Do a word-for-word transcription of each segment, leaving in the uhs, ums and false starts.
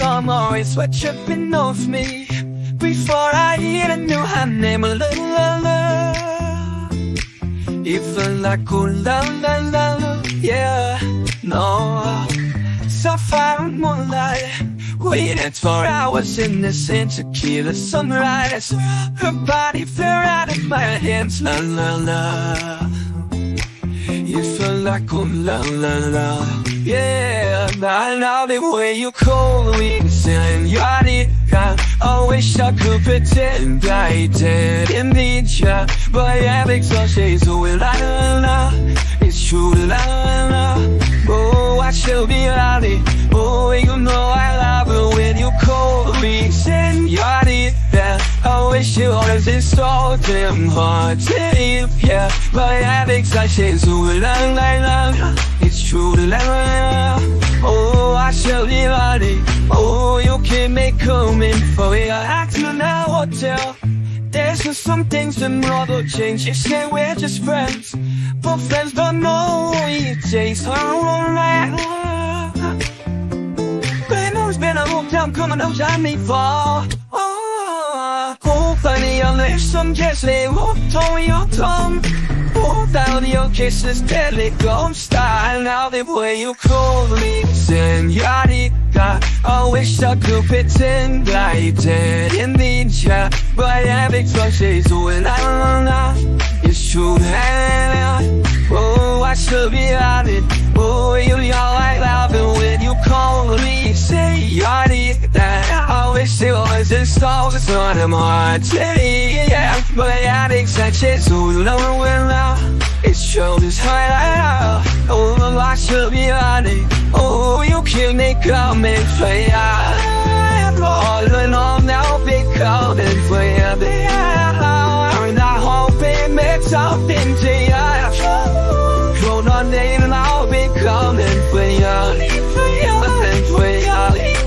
summer is what you've been off me. Before I even knew her name, la la la. It felt like ooh la la la, yeah, no. Sapphire moonlight, waited for hours in the scent tequila sunrise. Her body flew out of my hands, la la la. It felt like ooh la la la, yeah. I know the way you call me, señorita. I wish I could pretend I didn't need ya, but I have exhausted, so la la la. It's true, la la la. Oh, I should be honest. Oh, you know I love it when you call me señorita. I wish you wasn't so damn hard to leave, yeah, but I have exhausted, so la la la. It's true, la la la. Oh, I should be honest. Oh, you keep me coming for your act in a hotel. There's just some things that never change. You say we're just friends, but friends don't know each takes on right. But it's been a long time coming up, I need for. Oh, hopefully I'll live some kiss, they won't tell your tongue. Without your kisses, deadly ghost style. Now the way you call me señorita. I wish I could pretend I didn't need ya, but I have exhausted, so la la la. It's true, la la. Oh, I should be honest. Oh, you know I love it when you call me señorita. I wish it wasn't so, it's not a hard to leave, yeah, but I have exhausted, so la la la. It's true, this high. Oh, I should be honest. Oh, you keep me coming for ya. All alone now, be calling for ya. I'm not hoping it's something to ya. Hold on, and I'll be coming for ya. For ya, for ya,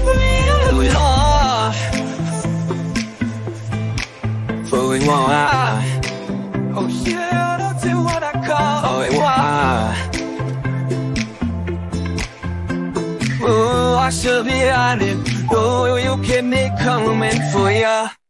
for ya. Oh shit, that's what I call. Oh, why? Oh, I should be honest. Oh, you keep me coming for ya.